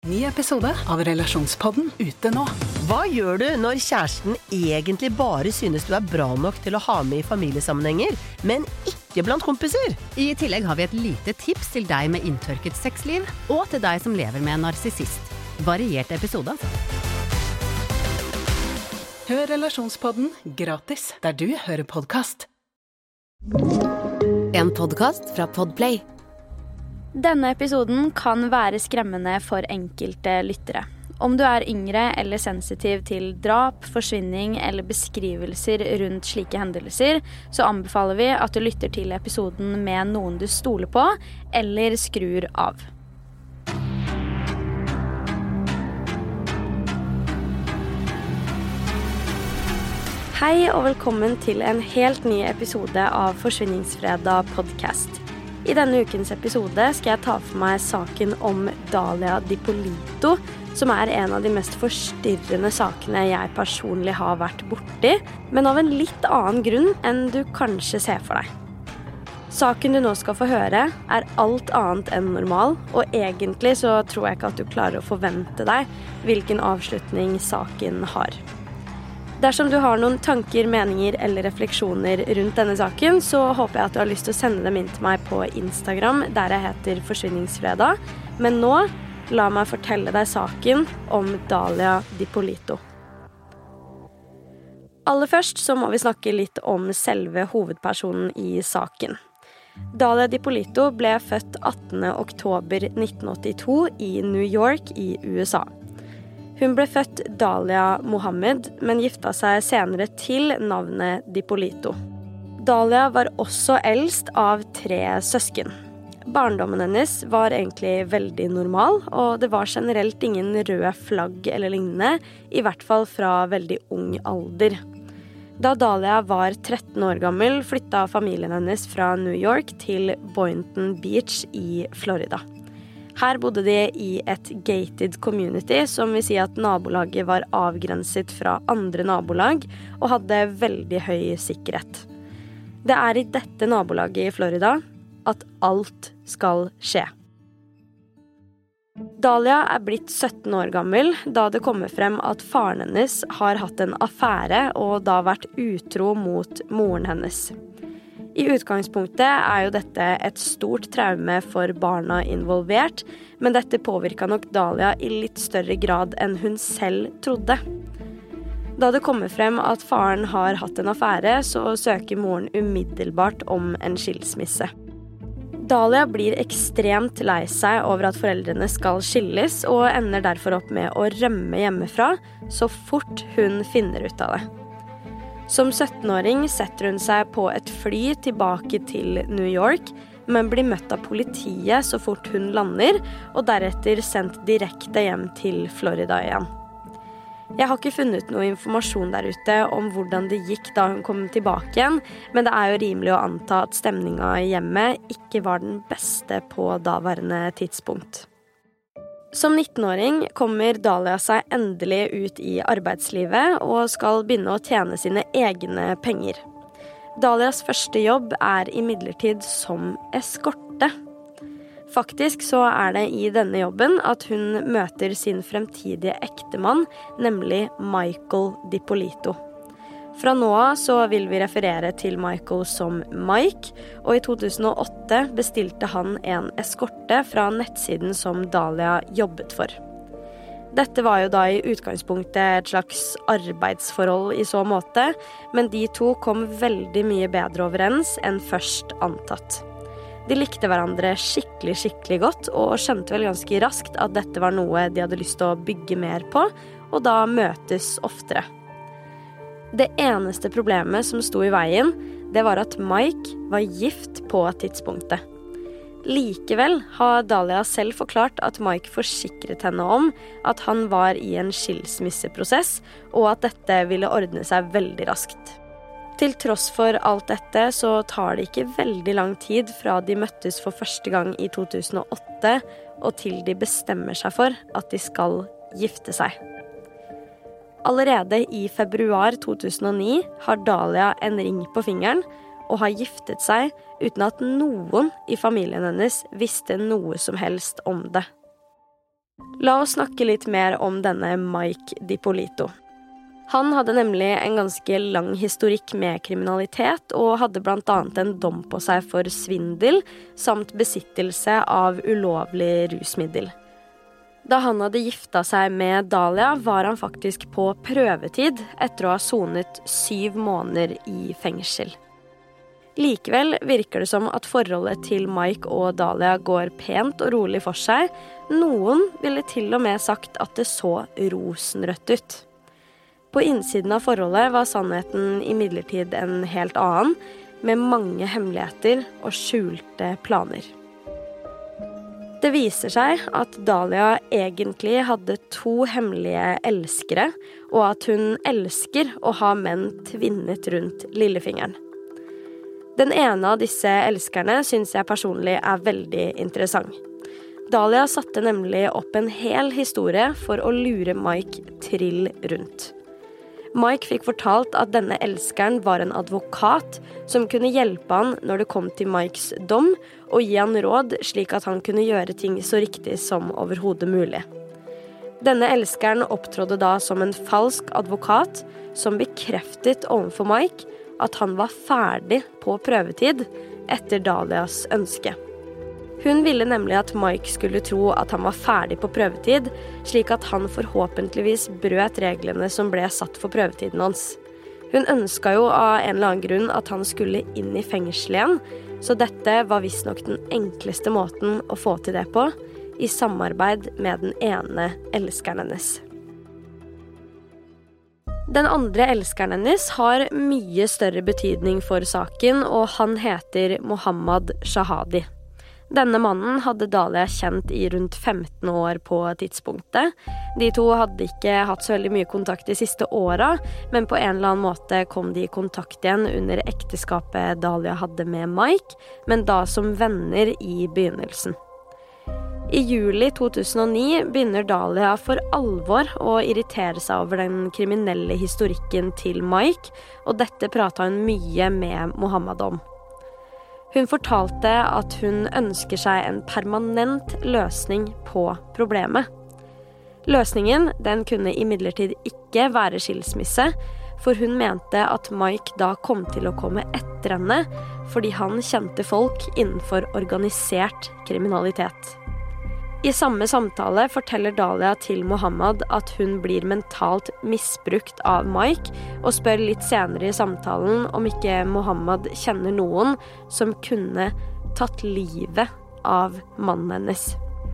Ny episode av Relasjonspodden ute nå. Hva gjør du når kjæresten egentlig bare synes du bra nok til å ha med I familiesammenhenger, men ikke blant kompiser? I tillegg har vi et lite tips til deg med inntørket sexliv, og til deg som lever med en narsissist. Variert episode, altså. Hør Relasjonspodden gratis der du hører podcast. En podcast fra Podplay. Denne episoden kan være skremmende for enkelte lyttere. Om du yngre eller sensitiv til drap, forsvinning eller beskrivelser rundt slike hendelser, så anbefaler vi at du lytter til episoden med noen du stoler på, eller skrur av. Hei og velkommen til en helt ny episode av Forsvinningsfredag podcast. I denne ukens episode skal jeg ta for meg saken om Dalia Dippolito, som en av de mest forstyrrende sakene jeg personlig har vært borti, men av en litt annen grunn enn du kanskje ser for deg. Saken du nå skal få høre alt annet enn normal, og egentlig så tror jeg ikke at du klarer å forvente deg hvilken avslutning saken har. Dersom du har noen tanker, meninger eller refleksjoner rundt denne saken, så håper jeg at du har lyst til å sende dem inn til meg på Instagram, der jeg heter Forsvinningsfredag. Men nå, la meg fortelle deg saken om Dalia Dippolito. Aller først så må vi snakke litt om selve hovedpersonen I saken. Dalia Dippolito ble født 18. oktober 1982 I New York I USA. Hun ble født Dalia Mohammed, men gifta seg senere til navnet Dippolito. Dalia var også eldst av 3 søsken. Barndommen hennes var egentlig veldig normal, og det var generelt ingen røde flagg eller lignende, I hvert fall fra veldig ung alder. Da Dalia var 13 år gammel, flytta familien hennes fra New York til Boynton Beach I Florida. Her bodde de I et gated community, som vil si at nabolaget var avgrenset fra andre nabolag og hadde veldig høy sikkerhet. Det I dette nabolaget I Florida at alt skal skje. Dalia blitt 17 år gammel da det kommer frem at faren hennes har hatt en affære og da vært utro mot moren hennes. I utgangspunktet jo dette et stort traume for barna involvert, men dette påvirket nok Dalia I litt større grad enn hun selv trodde. Da det kommer frem at faren har hatt en affære, så søker moren umiddelbart om en skilsmisse. Dalia blir ekstremt lei seg over at foreldrene skal skilles, og ender derfor opp med å rømme hjemmefra så fort hun finner ut av det. Som 17-åring setter hun seg på et fly tilbake til New York, men blir møtt av politiet så fort hun lander, og deretter sendt direkte hjem til Florida igjen. Jeg har ikke funnet noe informasjon der ute om hvordan det gikk da hun kom tilbake igjen, men det jo rimelig å anta at stemningen I hjemmet ikke var den beste på daværende tidspunkt. Som 19-åring kommer Dalia seg endelig ut I arbeidslivet og skal begynne å tjene sine egne penger. Dalias første jobb imidlertid som eskorte. Faktisk så det I denne jobben at hun møter sin fremtidige ektemann, nemlig Michael Dippolito. Fra nå av så vil vi referere til Michael som Mike, og I 2008 bestilte han en eskorte fra nettsiden som Dalia jobbet for. Dette var jo da I utgangspunktet et slags arbeidsforhold I så måte, men de to kom veldig mye bedre overens enn først antatt. De likte hverandre skikkelig godt, og skjønte vel ganske raskt at dette var noe de hadde lyst til å bygge mer på, og da møtes oftere. Det eneste problemet som sto I veien, det var at Mike var gift på tidspunktet. Likevel har Dalia selv forklart at Mike forsikret henne om at han var I en skilsmisseprosess, og at dette ville ordne seg veldig raskt. Til tross for alt dette så tar det ikke veldig lang tid fra de møttes for første gang I 2008, og til de bestemmer seg for at de skal gifte seg. Allerede I februar 2009 har Dalia en ring på fingeren og har giftet seg uten at noen I familien hennes visste noe som helst om det. La oss snakke litt mer om denne Mike DiPolito. Han hadde nemlig en ganske lang historikk med kriminalitet, og hadde blant annet en dom på seg for svindel, samt besittelse av ulovlig rusmiddel. Da han hadde gifta seg med Dalia, var han faktisk på prøvetid etter å ha sonet 7 måneder i fengsel. Likevel virker det som at forholdet til Mike og Dalia går pent og rolig for seg. Noen ville til og med sagt at det så rosenrødt ut. På innsiden av forholdet var sannheten imidlertid en helt annen, med mange hemmeligheter og skjulte planer. Det viser seg at Dalia egentlig hadde 2 hemmelige elskere, og at hun elsker å ha menn tvinnet rundt lillefingeren. Den ene av disse elskerne synes jeg personlig er veldig interessant. Dalia satte nemlig opp en hel historie for å lure Mike trill rundt. Mike fikk fortalt at denne elskeren var en advokat som kunne hjelpe han når det kom til Mikes dom, og gi han råd slik at han kunne gjøre ting så riktig som overhodet mulig. Denne elskeren opptrådde da som en falsk advokat som bekreftet overfor Mike at han var ferdig på prøvetid etter Dalias ønske. Hun ville nemlig at Mike skulle tro at han var ferdig på prøvetid, slik at han forhåpentligvis brøt reglene som ble satt for prøvetiden hans. Hun ønsket jo av en eller annen grunn at han skulle inn i fengsel igjen, så dette var visstnok den enkleste måten å få til det på, i samarbeid med den ene elskeren hennes. Den andre elskeren hennes har mye større betydning for saken, og han heter Mohammad Shahadi. Denne mannen hadde Dalia kjent i rundt 15 år på tidspunktet. De 2 hadde ikke hatt så veldig mye kontakt de siste åra, men på en eller annen måte kom de i kontakt igjen under ekteskapet Dalia hadde med Mike, men da som venner i begynnelsen. I juli 2009 begynner Dalia for alvor å irritere seg over den kriminelle historikken til Mike, og dette pratet hun mye med Mohammad om. Hun fortalte at hun ønsker seg en permanent løsning på problemet. Løsningen, den kunne imidlertid ikke være skilsmisse, for hun mente at Mike da kom til å komme etter henne, fordi han kjente folk innenfor organisert kriminalitet. I samme samtale forteller Dalia til Mohammad at hun blir mentalt misbrukt av Mike, og spør litt senere i samtalen om ikke Mohammad kjenner noen som kunne tatt livet av mannen hennes.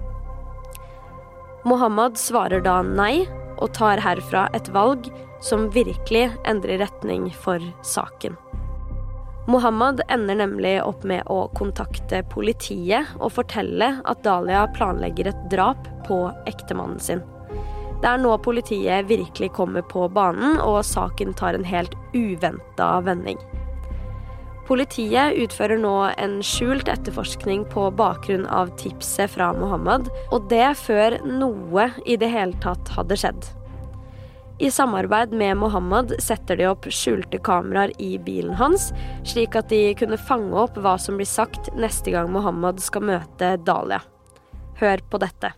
Mohammad svarer da nei, og tar herfra et valg som virkelig endrer retning for saken. Mohammad ender nemlig opp med å kontakte politiet og fortelle at Dalia planlegger et drap på ektemannen sin. Det er nå politiet virkelig kommer på banen, og saken tar en helt uventet vending. Politiet utfører nå en skjult etterforskning på bakgrunn av tipset fra Mohammad, og det før noe i det hele tatt hadde skjedd. I samarbeid med Mohammad setter de opp skjulte kameraer i bilen hans, slik at de kunne fange opp hva som blir sagt neste gang Mohammad skal møte Dalia. Hør på dette.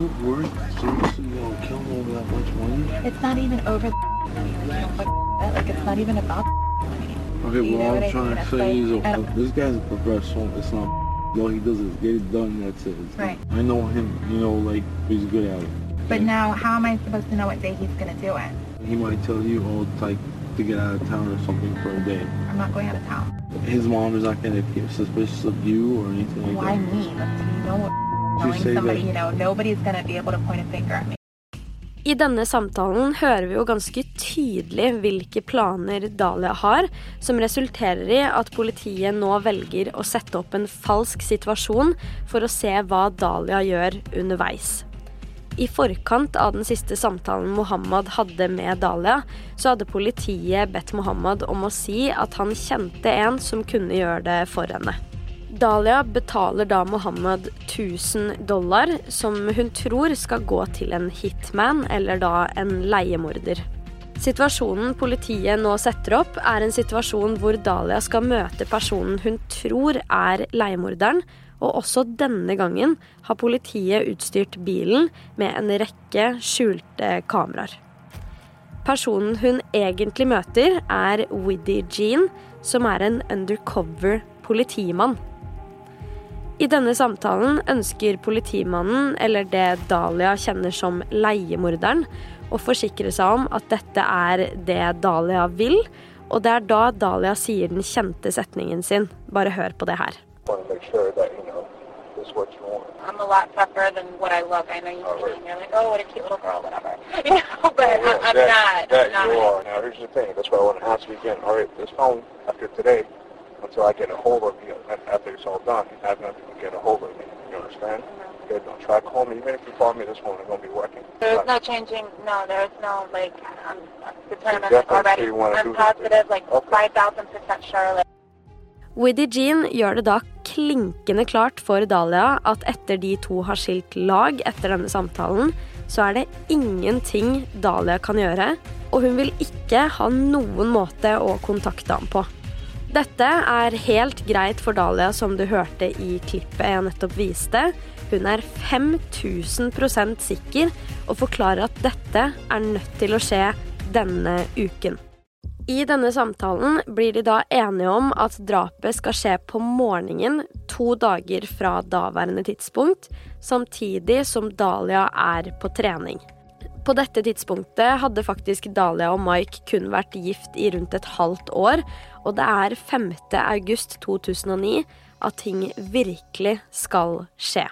It's not even over like it's not even about okay, well, I'm trying to say is this guy's a professional. It's not all he does is get it done, that's it. Right. I know him, you know, like he's good at it. But now, how am I supposed to know what day he's going to do it? He might tell you, oh, like, to get out of town or something for a day. I'm not going out of town. His mom is not going to get suspicious of you or anything like Why that. me? You know, knowing say somebody, that- you know, nobody's going to be able to point a finger at me. I denne samtalen hører vi jo ganske tydelig hvilke planer Dalia har, som resulterer i at politiet nå velger å sette opp en falsk situasjon for å se hva Dalia gjør underveis. I forkant av den siste samtalen Mohammad hadde med Dalia, så hadde politiet bedt Mohammad om å si at han kjente en som kunne gjøre det for henne. Dalia betaler da Mohammad $1000, som hun tror skal gå til en hitman, eller da en leiemorder. Situasjonen politiet nå setter opp er en situasjon hvor Dalia skal møte personen hun tror er leiemorderen, og også denne gangen har politiet utstyrt bilen med en rekke skjulte kameraer. Personen hun egentlig møter Widdy Jean, som en undercover politimann. I denne samtalen ønsker politimannen, eller det Dahlia kjenner som leiemorderen, å forsikre seg om at dette det Dahlia vil, og det da Dahlia sier den kjente setningen sin. Bare hør på det her. I'm a lot tougher than what I look. I know you see me, you're like, oh, what a cute little girl, whatever. You know, but I'm not. You are. Now, here's the thing. That's why I want to ask you again. All right, this phone, after today, until I get a hold of you, after it's all done, I have nothing to get a hold of me. You understand? Okay, don't try to call me. Even if you call me this morning, it's going to be working. There's no changing. No, there's no, like, I'm determined already. I'm positive, like, 5,000% sure. Like. Widdy Jean gjør det da klinkende klart for Dahlia at etter de to har skilt lag etter denne samtalen, så det ingenting Dahlia kan gjøre, og hun vil ikke ha noen måte å kontakte ham på. Dette helt greit for Dahlia, som du hørte i klippet jeg nettopp viste. Hun 5000% sikker og forklarer at dette nødt til å skje denne uken. I denne samtalen blir de da enige om at drapet skal skje på morgenen 2 dager fra daværende tidspunkt, samtidig som Dahlia på trening. På dette tidspunktet hadde faktisk Dahlia og Mike kun vært gift i rundt et halvt år, og det 5. august 2009 at ting virkelig skal skje.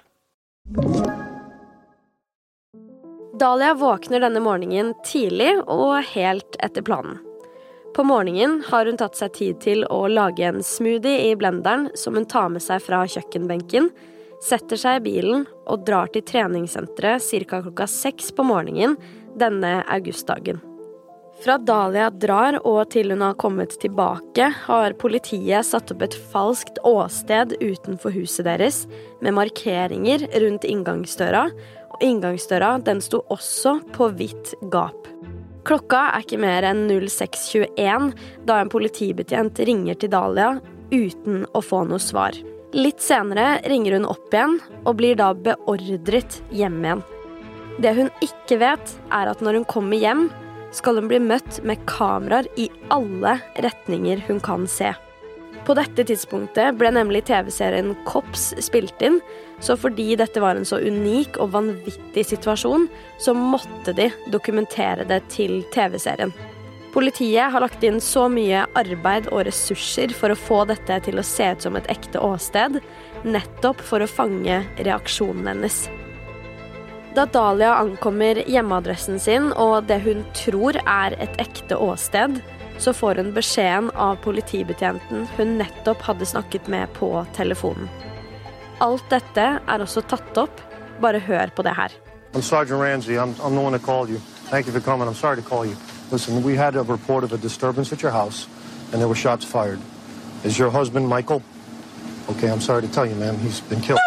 Dahlia våkner denne morgenen tidlig og helt etter planen. På morgenen har hun tatt seg tid til å lage en smoothie i blenderen som hun tar med seg fra kjøkkenbenken, setter seg i bilen og drar til treningssenteret cirka klokka 6 på morgenen denne augustdagen. Fra Dahlia drar og til hun har kommet tilbake, har politiet satt opp et falskt åsted utenfor huset deres med markeringer rundt inngangsdøra, og inngangsdøra den sto også på hvitt gap. Klokka ikke mer enn 06:21 da en politibetjent ringer til Dahlia uten å få noe svar. Litt senere ringer hun opp igjen og blir da beordret hjem igjen. Det hun ikke vet at når hun kommer hjem, skal hun bli møtt med kameraer i alle retninger hun kan se. På dette tidspunktet ble nemlig TV-serien Cops spilt inn, så fordi dette var en så unik og vanvittig situasjon, så måtte de dokumentere det til TV-serien. Politiet har lagt inn så mye arbeid og ressurser for å få dette til å se ut som et ekte åsted, nettopp for å fange reaksjonen hennes. Da Dahlia ankommer hjemmeadressen sin, og det hun tror et ekte åsted, så får hun beskjeden av politibetjenten hun nettopp hadde snakket med på telefonen. Alt dette også tatt opp. Bare hør på det her. I'm Sergeant Ramsey. I'm the one that called you. Thank you for coming. I'm sorry to call you. Listen, we had a report of a disturbance at your house, and there were shots fired. Is your husband Michael? Okay, I'm sorry to tell you, ma'am. He's been killed.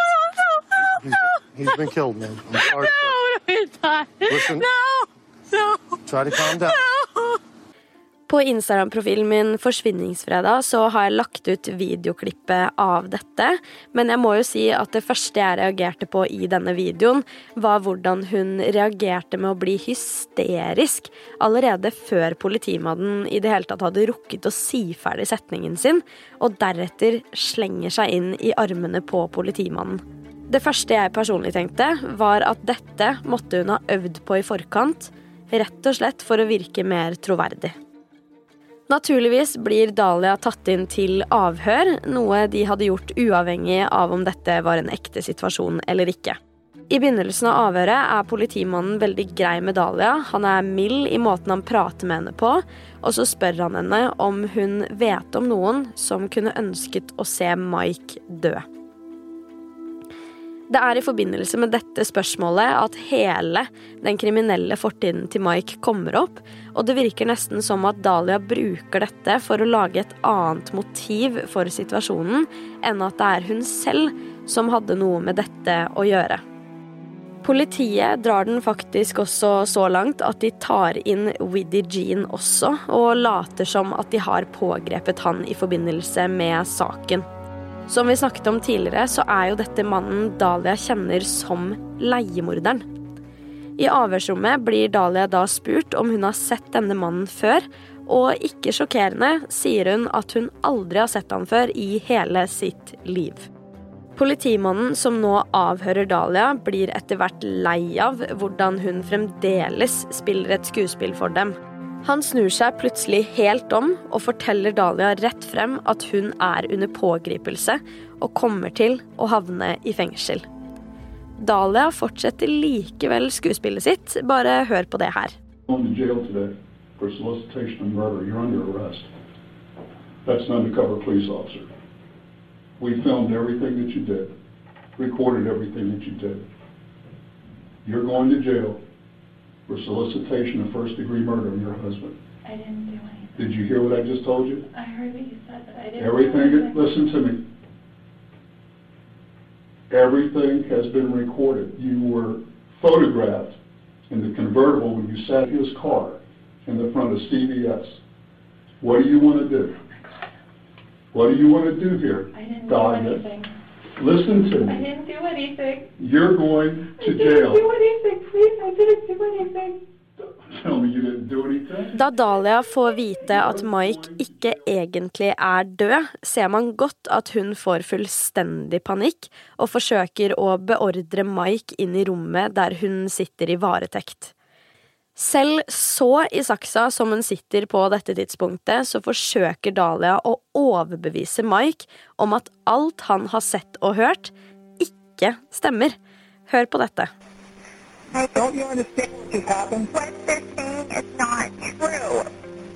He's been killed, ma'am. I'm sorry. Listen. No. Try to calm down. På Instagram-profilen min Forsvinningsfredag så har jeg lagt ut videoklippet av dette, men jeg må jo si at det første jeg reagerte på i denne videoen var hvordan hun reagerte med å bli hysterisk allerede før politimannen i det hele tatt hadde rukket å si ferdig setningen sin, og deretter slenger seg inn i armene på politimannen. Det første jeg personlig tenkte var at dette måtte hun ha øvd på i forkant, rett og slett for å virke mer troverdig. Naturligvis blir Dahlia tatt inn til avhør, noe de hadde gjort uavhengig av om dette var en ekte situasjon eller ikke. I begynnelsen av avhøret politimannen veldig grei med Dahlia, han mild i måten han prater med henne på, og så spør han henne om hun vet om noen som kunne ønsket å se Mike dø. Det i forbindelse med dette spørsmålet at hele den kriminelle fortiden til Mike kommer opp, og det virker nesten som at Dahlia bruker dette for å lage et annet motiv for situasjonen, enn at det hun selv som hadde noe med dette å gjøre. Politiet drar den faktisk også så langt at de tar inn Widdy Jean også, og later som at de har pågrepet han i forbindelse med saken. Som vi snakket om tidligere, så jo dette mannen Dahlia kjenner som leiemorderen. I avhørsrommet blir Dahlia da spurt om hun har sett denne mannen før, og ikke sjokkerende sier hun at hun aldri har sett han før i hele sitt liv. Politimannen som nå avhører Dahlia blir etter hvert lei av hvordan hun fremdeles spiller et skuespill for dem. Han snur seg plutselig helt om og forteller Dahlia rett frem at hun under pågripelse og kommer til å havne i fengsel. Dahlia fortsetter likevel skuespillet sitt, bare hør på det her. Going to jail today for solicitation of murder. You're under arrest. That's an undercover police officer. We filmed everything that you did, recorded everything that you did. You're going to jail for solicitation of first-degree murder of your husband. I didn't do anything. Did you hear what I just told you? I heard what you said, but I didn't Everything, listen to me. Everything has been recorded. You were photographed in the convertible when you sat in his car in the front of CVS. What do you want to do? What do you want to do here? I didn't Dahlia? do anything. Listen to me. I didn't do anything. You're going to I jail. didn't do anything, please. I didn't do anything. Tell me you didn't do anything. Da Dahlia får vite at Mike ikke egentlig død, ser man godt at hun får fullstendig panikk og forsøker å beordre Mike inn i rommet der hun sitter i varetekt. Selv så i saksa som hun sitter på dette tidspunktet, så forsøker Dahlia å overbevise Mike om at alt han har sett og hørt ikke stemmer. Hør på dette. Don't you understand what just happened? What they're saying is not true.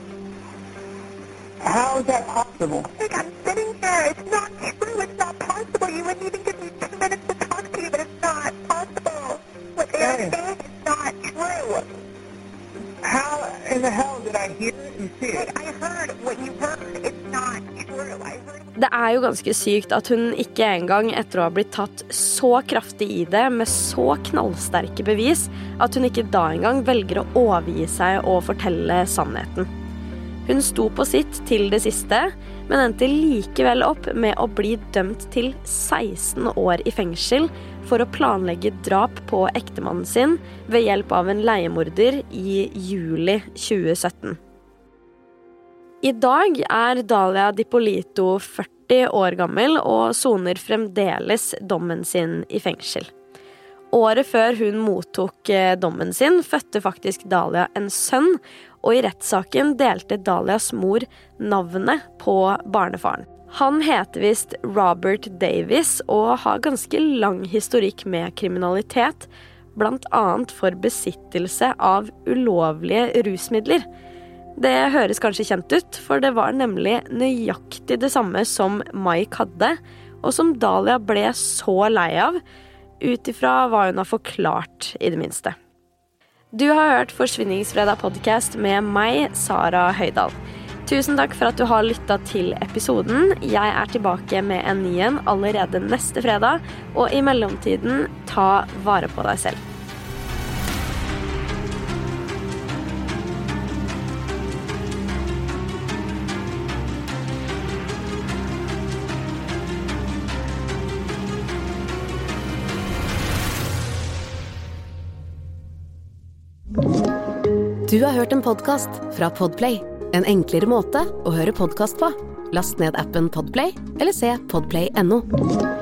How is that possible? Like, I'm sitting here. It's not true. It's not possible. You wouldn't even give me 2 minutes to talk to you, but it's not possible. What they're saying is not true. How in the hell did I hear it and see it? I heard what you heard. It's not true. I heard. Det jo ganske sykt at hun ikke engang etter å ha blitt tatt så kraftig i det med så knallsterke bevis, at hun ikke da engang velger å overgi seg og fortelle sannheten. Hun sto på sitt til det siste, men endte likevel opp med å bli dømt til 16 år i fengsel for å planlegge drap på ektemannen sin ved hjelp av en leiemorder i juli 2017. I dag Dahlia Dipolito 40 år gammel og soner fremdeles dommen sin i fengsel. Året før hun mottok dommen sin, fødte faktisk Dahlia en sønn, og i rettssaken delte Dahlias mor navnet på barnefaren. Han heter visst Robert Davis og har ganske lang historikk med kriminalitet, blant annet for besittelse av ulovlige rusmidler. Det høres kanskje kjent ut, for det var nemlig nøyaktig det samme som Mike hadde, og som Dahlia ble så lei av, utifra hva hun har forklart i det minste. Du har hørt Forsvinningsfredag podcast med meg, Sara Høydal. Tusen takk for at du har lyttet til episoden. Jeg tilbake med en ny en allerede neste fredag, og i mellomtiden, ta vare på deg selv. Du har hørt en podcast fra Podplay. En enklere måte å høre podcast på. Last ned appen Podplay, eller se podplay.no.